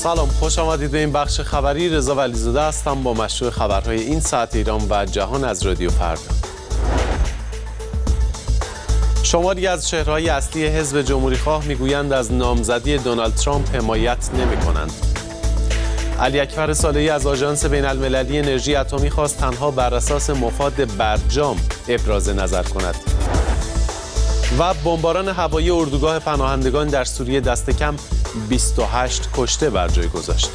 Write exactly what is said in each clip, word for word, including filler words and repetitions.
سلام، خوش آمدید به این بخش خبری. رضا ولیزاده هستم با مشروع خبرهای این ساعت ایران و جهان از رادیو فردا. شماری از چهره‌های اصلی حزب جمهوریخواه میگویند از نامزدی دونالد ترامپ حمایت نمی‌کنند. علی اکبر صالحی از آژانس بین‌المللی انرژی اتمی خواست تنها بر اساس مفاد برجام ابراز نظر کند. و بمباران هوایی اردوگاه پناهندگان در سوریه دست کم بیست و هشت کشته بر جای گذاشت.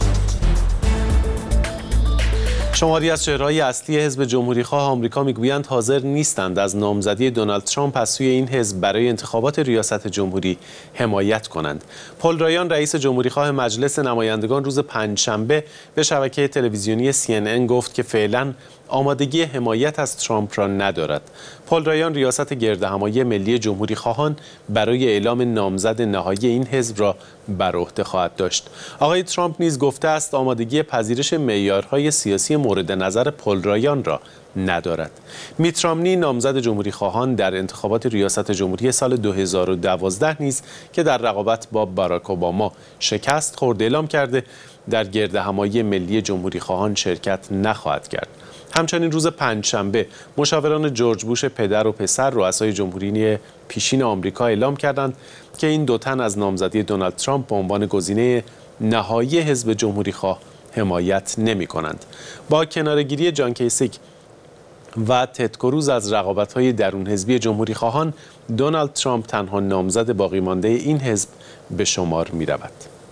شماری از چهره‌های اصلی حزب جمهوریخواه آمریکا میگویند حاضر نیستند از نامزدی دونالد ترامپ از سوی این حزب برای انتخابات ریاست جمهوری حمایت کنند. پل رایان رئیس جمهوریخواه مجلس نمایندگان روز پنجشنبه به شبکه تلویزیونی سی ان ان گفت که فعلاً آمادگی حمایت از ترامپ را ندارد. پل رایان ریاست گردهمایی ملی جمهوریخواهان برای اعلام نامزد نهایی این حزب را بر عهده خواهد داشت. آقای ترامپ نیز گفته است آمادگی پذیرش معیارهای سیاسی مورد نظر پل رایان را ندارد. میت رامنی نامزد جمهوریخواهان در انتخابات ریاست جمهوری سال دو هزار و دوازده نیز که در رقابت با باراک اوباما شکست خورد اعلام کرده در گردهمایی ملی جمهوریخواهان شرکت نخواهد کرد. همچنین روز پنجشنبه مشاوران جورج بوش پدر و پسر رؤسای جمهوری پیشین آمریکا اعلام کردند که این دو تن از نامزدی دونالد ترامپ به عنوان گزینه نهایی حزب جمهوریخواه حمایت نمی‌کنند. با کناره‌گیری جان کیسیک و تد کروز از رقابت‌های درون حزبی جمهوریخواهان، دونالد ترامپ تنها نامزد باقی مانده این حزب به شمار می‌رود.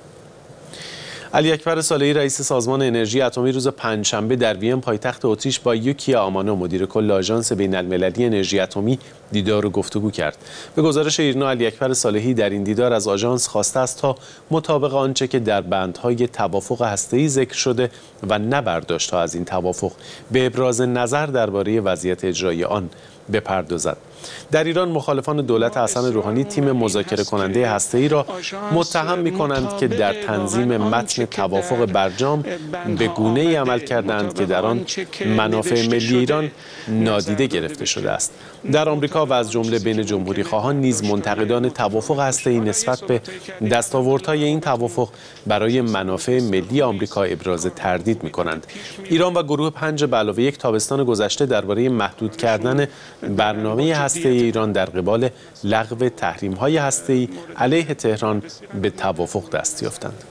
علی اکبر صالحی رئیس سازمان انرژی اتمی روز پنجشنبه در وین پایتخت اتریش با یوکیا آمانو مدیر کل آژانس بین‌المللی انرژی اتمی دیدار و گفتگو کرد. به گزارش ایرنا علی اکبر صالحی در این دیدار از آژانس خواسته است تا مطابق آنچه که در بندهای توافق هسته‌ای ذکر شده و نه برداشت‌ها از این توافق به ابراز نظر درباره وضعیت اجرایی آن بپردازد. در ایران مخالفان دولت حسن روحانی تیم مذاکره کننده هسته‌ای را متهم می‌کنند که در تنظیم متن توافق برجام به گونه‌ای عمل کردند که در آن منافع ملی ایران نادیده گرفته شده است. در آمریکا و از جمله بین جمهوریخواهان نیز منتقدان توافق هسته‌ای نسبت به دستاوردهای این توافق برای منافع ملی آمریکا ابراز تردید می‌کنند. ایران و گروه پنج به علاوه یک تابستان گذشته درباره محدود کردن برنامه هسته‌ای ایران در قبال لغو تحریم‌های هسته‌ای علیه تهران به توافق دست یافتند.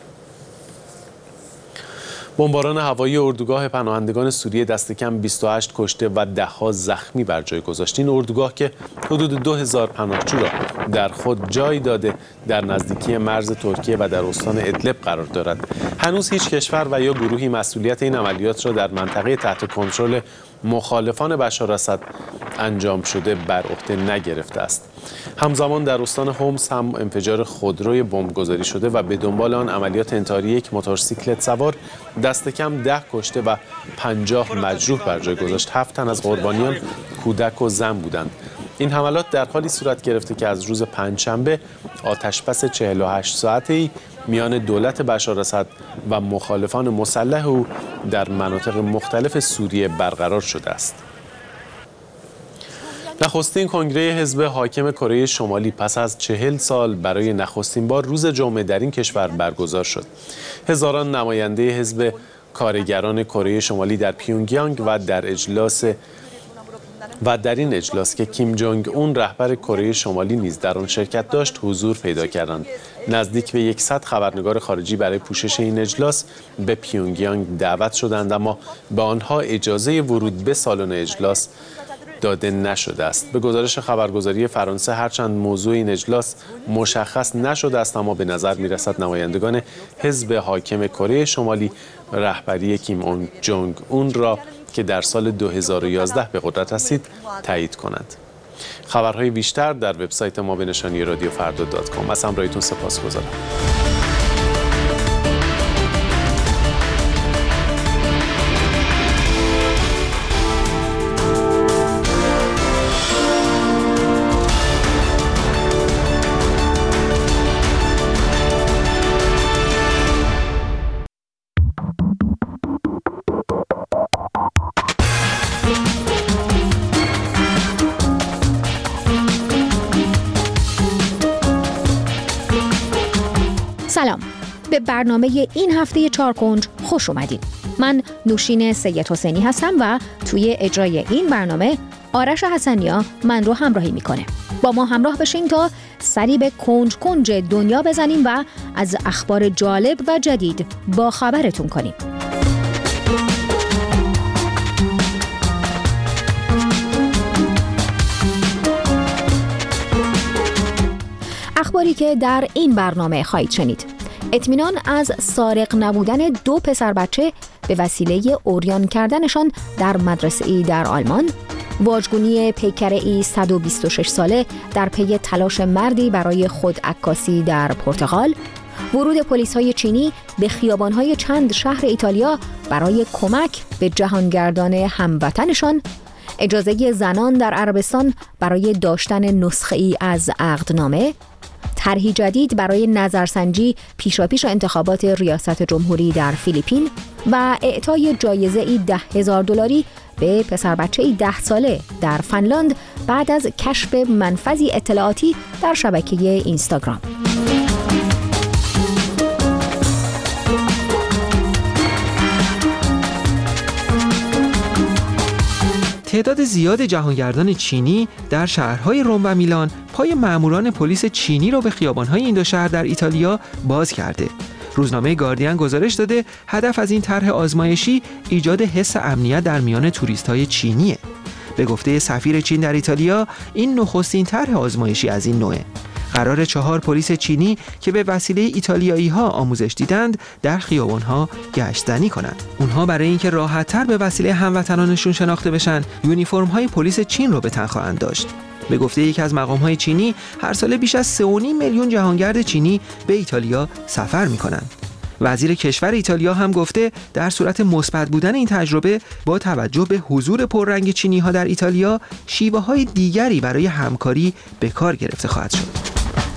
بمباران هوایی اردوگاه پناهندگان سوریه دست کم بیست و هشت کشته و ده‌ها زخمی بر جای گذاشت. این اردوگاه که حدود دو هزار پناهجو را در خود جای داده در نزدیکی مرز ترکیه و در استان ادلب قرار دارد. هنوز هیچ کشور و یا گروهی مسئولیت این عملیات را در منطقه تحت کنترل مخالفان بشار اسد انجام شده بر عهده نگرفته است. همزمان در استان هومس هم انفجار خودروی بمبگذاری شده و به دنبال آن عملیات انتحاری یک موتورسیکلت سوار دست کم ده کشته و پنجاه مجروح بر جای گذاشت. هفت تن از قربانیان کودک و زن بودند. این حملات در حالی صورت گرفته که از روز پنجشنبه آتش‌بس چهل و هشت ساعته‌ای میان دولت بشار اسد و مخالفان مسلح او در مناطق مختلف سوریه برقرار شده است. نخستین کنگره حزب حاکم کره شمالی پس از چهل سال برای نخستین بار روز جمعه در این کشور برگزار شد. هزاران نماینده حزب کارگران کره شمالی در پیونگیانگ و در اجلاس و در این اجلاس که کیم جونگ اون رهبر کره شمالی نیز در آن شرکت داشت حضور پیدا کردند. نزدیک به صد خبرنگار خارجی برای پوشش این اجلاس به پیونگیانگ دعوت شدند، اما به آنها اجازه ورود به سالن اجلاس داده نشده است. به گزارش خبرگزاری فرانسه هرچند موضوع این اجلاس مشخص نشده است، اما به نظر می‌رسد نمایندگان حزب حاکم کره شمالی رهبری کیم اون جونگ اون را که در سال دو هزار و یازده به قدرت رسید تایید کنند. خبرهای بیشتر در وبسایت ما به نشانی رادیو فردا دات کام. از همراهیتون سپاسگزارم. به برنامه این هفته چارکنج خوش اومدید. من نوشین سید حسینی هستم و توی اجرای این برنامه آرش حسنیا من رو همراهی میکنه. با ما همراه بشین تا سری به کنج کنج دنیا بزنیم و از اخبار جالب و جدید با خبرتون کنیم. اخباری که در این برنامه خواهید شنید: اطمینان از سارق نبودن دو پسر بچه به وسیله عریان کردنشان در مدرسه‌ای در آلمان، واژگونی پیکره‌ای صد و بیست و شش ساله در پی تلاش مردی برای خودعکاسی در پرتغال، ورود پلیس‌های چینی به خیابان‌های چند شهر ایتالیا برای کمک به جهانگردان هموطنشان، اجازه زنان در عربستان برای داشتن نسخه‌ای از عقدنامه، طرحی جدید برای نظرسنجی پیشاپیش انتخابات ریاست جمهوری در فیلیپین و اعطای جایزه‌ای ده هزار دلاری به پسر بچه‌ای ده ساله در فنلاند بعد از کشف منفذی اطلاعاتی در شبکه اینستاگرام. تعداد زیاد جهانگردان چینی در شهرهای روم و میلان پای ماموران پلیس چینی را به خیابان‌های این دو شهر در ایتالیا باز کرده. روزنامه گاردین گزارش داده هدف از این طرح آزمایشی ایجاد حس امنیت در میان توریست‌های چینیه. به گفته سفیر چین در ایتالیا، این نخستین طرح آزمایشی از این نوعه. قرار چهار پلیس چینی که به وسیله ایتالیایی‌ها آموزش دیدند در خیابان‌ها گشت‌زنی کنند. اونها برای اینکه راحت‌تر به وسیله هموطنانشون شناخته بشن، یونیفرم‌های پلیس چین رو به تن خواهند داشت. به گفته یکی از مقام‌های چینی، هر ساله بیش از سه و نیم میلیون جهانگرد چینی به ایتالیا سفر می‌کنند. وزیر کشور ایتالیا هم گفته در صورت مثبت بودن این تجربه با توجه به حضور پررنگ چینی‌ها در ایتالیا، شیوه‌های دیگری برای همکاری به کار گرفته خواهد شد.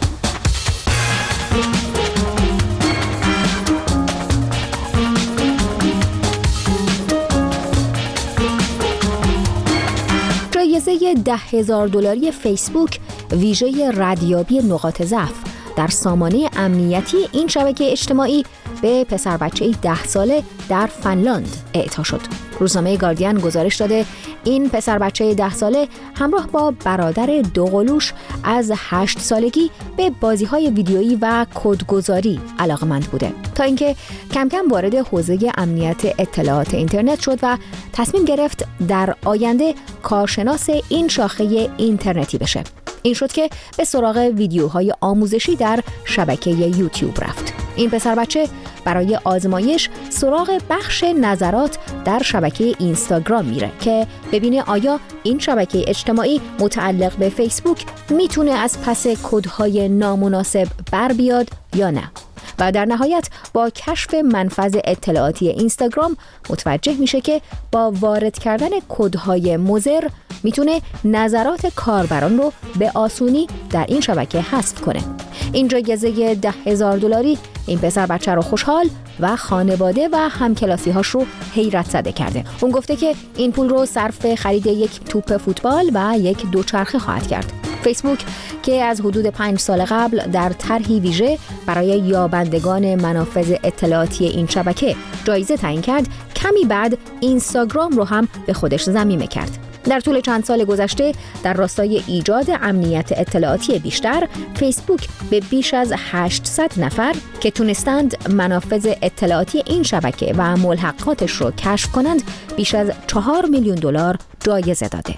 جایزه ده هزار دلاری فیسبوک ویژه ردیابی نقاط ضعف در سامانه امنیتی این شبکه اجتماعی به پسر بچه‌ای ده ساله در فنلاند اعطا شد. روزنامه گاردین گزارش داده این پسر بچه ده ساله همراه با برادر دوقلوش از هشت سالگی به بازی‌های ویدیویی و کدگذاری علاقه‌مند بوده تا اینکه کم کم وارد حوزه امنیت اطلاعات اینترنت شد و تصمیم گرفت در آینده کارشناس این شاخه اینترنتی بشه. این شد که به سراغ ویدیوهای آموزشی در شبکه یوتیوب رفت. این پسر بچه برای آزمایش سراغ بخش نظرات در شبکه اینستاگرام میره که ببینه آیا این شبکه اجتماعی متعلق به فیسبوک میتونه از پس کدهای نامناسب بر بیاد یا نه. و در نهایت با کشف منفذ اطلاعاتی اینستاگرام متوجه میشه که با وارد کردن کدهای مضر میتونه نظرات کاربران رو به آسونی در این شبکه حذف کنه. این جایزه ده هزار دلاری این پسر بچه رو خوشحال و خانواده و همکلاسی‌هاش رو حیرت زده کرده. اون گفته که این پول رو صرف خرید یک توپ فوتبال و یک دوچرخه خواهد کرد. فیسبوک که از حدود پنج سال قبل در طرحی ویژه برای یابندگان منافذ اطلاعاتی این شبکه جایزه تعیین کرد، کمی بعد اینستاگرام رو هم به خودش ضمیمه کرد. در طول چند سال گذشته در راستای ایجاد امنیت اطلاعاتی بیشتر، فیسبوک به بیش از هشتصد نفر که تونستند منافذ اطلاعاتی این شبکه و ملحقاتش رو کشف کنند، بیش از چهار میلیون دلار جایزه داده.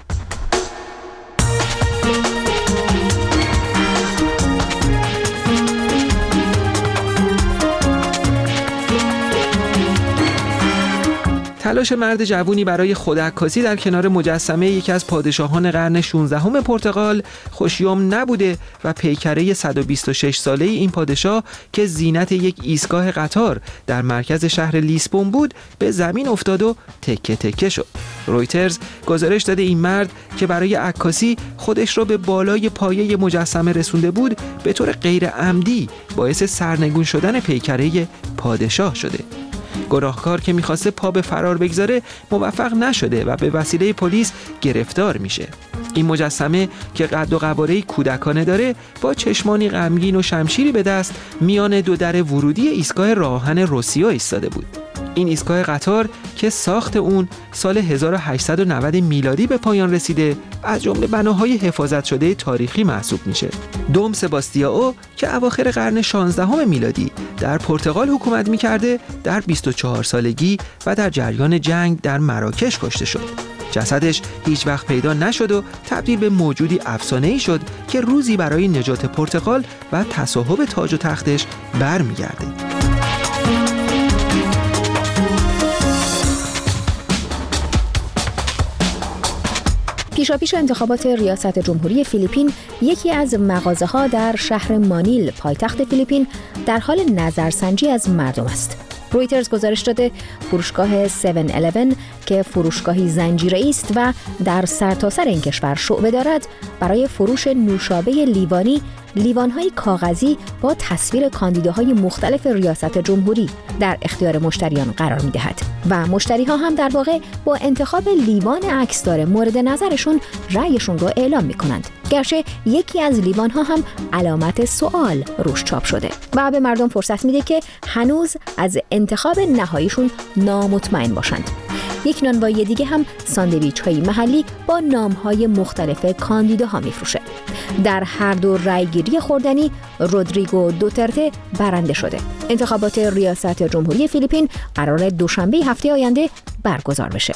تلاش مرد جوونی برای خودعکاسی در کنار مجسمه یکی از پادشاهان قرن شانزدهم پرتغال خوشیوم نبوده و پیکره صد و بیست و شش ساله این پادشاه که زینت یک ایستگاه قطار در مرکز شهر لیسبون بود به زمین افتاد و تکه تکه شد. رویترز گزارش داده این مرد که برای عکاسی خودش را به بالای پایه مجسمه رسونده بود به طور غیر عمدی باعث سرنگون شدن پیکره پادشاه شده. گناهکار که میخواسته پا به فرار بگذاره موفق نشده و به وسیله پلیس گرفتار میشه. این مجسمه که قد و قواره کودکانه داره با چشمانی غمگین و شمشیری به دست میان دو در ورودی ایستگاه راه آهن روسیا ایستاده بود. این ایستگاه قطار که ساخت اون سال هزار و هشتصد و نود میلادی به پایان رسیده، از جمله بناهای حفاظت شده تاریخی محسوب میشه. دوم سباستیائو که اواخر قرن شانزدهم میلادی در پرتغال حکومت میکرده، در بیست و چهار سالگی و در جریان جنگ در مراکش کشته شد. جسدش هیچ وقت پیدا نشد و تبدیل به موجودی افسانه‌ای شد که روزی برای نجات پرتغال و تصاحب تاج و تختش برمیگرده. پیشاپیش انتخابات ریاست جمهوری فیلیپین، یکی از مغازه‌ها در شهر مانیل پایتخت فیلیپین در حال نظرسنجی از مردم است. رویترز گزارش داده فروشگاه هفت الیون که فروشگاهی زنجیره‌ای است و در سرتاسر این کشور شعبه دارد، برای فروش نوشابه لیوانی، لیوان‌های کاغذی با تصویر کاندیداهای مختلف ریاست جمهوری در اختیار مشتریان قرار می‌دهد و مشتری‌ها هم در واقع با انتخاب لیوان عکسدار مورد نظرشون رأیشون رو اعلام می‌کنند. گرچه یکی از لیوان‌ها هم علامت سوال روش چاپ شده و به مردم فرصت میده که هنوز از انتخاب نهاییشون نامطمئن باشند. یک نانوایی دیگه هم ساندویچ‌های محلی با نام‌های مختلف کاندیداها میفروشه. در هر دو رأیگیری خوردنی رودریگو دوترته برنده شده. انتخابات ریاست جمهوری فیلیپین قرار دوشنبه هفته آینده برگزار بشه.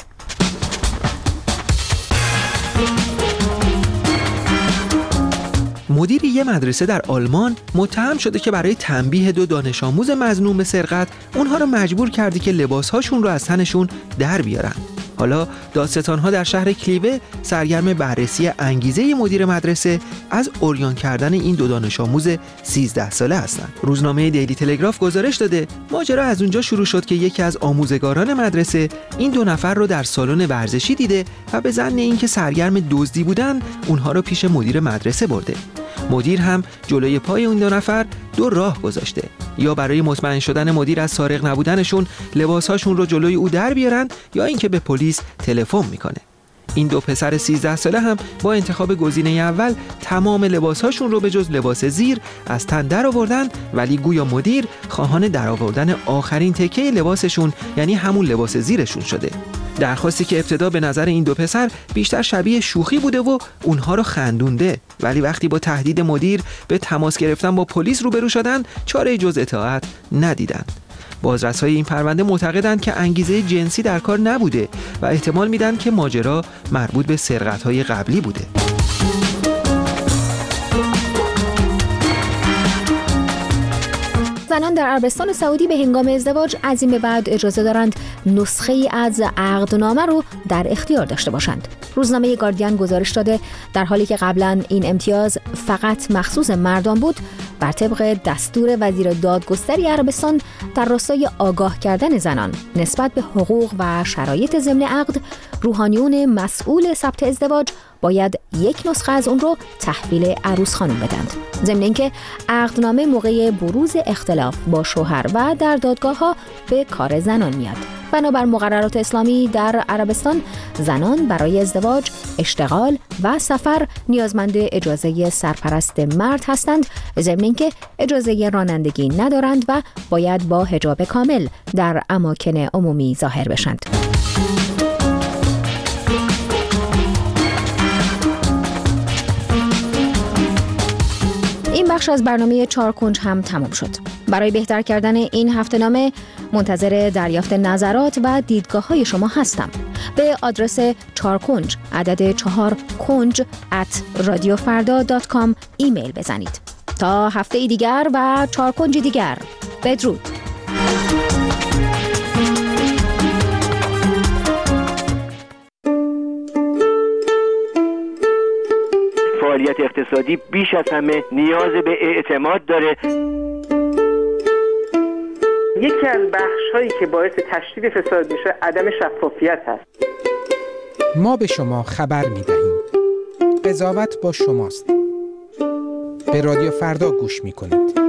مدیر یه مدرسه در آلمان متهم شده که برای تنبیه دو دانش آموز مظنون به سرقت اونها رو مجبور کرده که لباسهاشون رو از تنشون در بیارن. حالا دادستان‌ها در شهر کلیوه سرگرم بررسی انگیزه مدیر مدرسه از عریان کردن این دو دانش آموز سیزده ساله هستند. روزنامه دیلی تلگراف گزارش داده ماجرا از اونجا شروع شد که یکی از آموزگاران مدرسه این دو نفر رو در سالن ورزشی دیده و به ظن اینکه سرگرم دزدی بودن اونها رو پیش مدیر مدرسه برده. مدیر هم جلوی پای اون دو نفر دو راه گذاشته، یا برای مطمئن شدن مدیر از سارق نبودنشون لباسهاشون رو جلوی او در بیارن، یا اینکه به پلیس تلفن میکنه. این دو پسر سیزده ساله هم با انتخاب گزینه اول تمام لباسهاشون رو به جز لباس زیر از تن در آوردن، ولی گویا مدیر خواهان در آوردن آخرین تکه لباسشون یعنی همون لباس زیرشون شده. درخواستی که ابتدا به نظر این دو پسر بیشتر شبیه شوخی بوده و اونها رو خندونده، ولی وقتی با تهدید مدیر به تماس گرفتن با پلیس روبرو شدن چاره جز اطاعت ندیدن. بازرس‌های این پرونده معتقدند که انگیزه جنسی در کار نبوده و احتمال میدن که ماجرا مربوط به سرقت‌های قبلی بوده. زنان در عربستان سعودی به هنگام ازدواج از این به بعد اجازه دارند نسخه‌ای از عقدنامه رو در اختیار داشته باشند. روزنامه گاردین گزارش داده در حالی که قبلا این امتیاز فقط مخصوص مردان بود، بر طبق دستور وزیر دادگستری عربستان در راستای آگاه کردن زنان نسبت به حقوق و شرایط ضمن عقد، روحانیون مسئول ثبت ازدواج باید یک نسخه از اون رو تحویل عروس خانم بدند. ضمن اینکه عقدنامه موقع بروز اختلاف با شوهر و در دادگاه‌ها به کار زنان میاد. بنابر مقررات اسلامی در عربستان، زنان برای ازدواج، اشتغال و سفر نیازمند اجازه سرپرست مرد هستند، ضمن اینکه اجازه رانندگی ندارند و باید با حجاب کامل در اماکن عمومی ظاهر بشند. این بخش از برنامه چهار کنج هم تمام شد. برای بهتر کردن این هفته‌نامه منتظر دریافت نظرات و دیدگاه‌های شما هستم. به آدرس چهار کنج عدد چهار کنج ات رادیو فردا دات کام ایمیل بزنید. تا هفته دیگر و چهار کنج دیگر، بدرود. فعالیت اقتصادی بیش از همه نیاز به اعتماد داره. یکی از بخش‌هایی که باعث تشدید فساد میشه عدم شفافیت هست. ما به شما خبر می‌دهیم. قضاوت با شماست. به رادیو فردا گوش می‌کنید.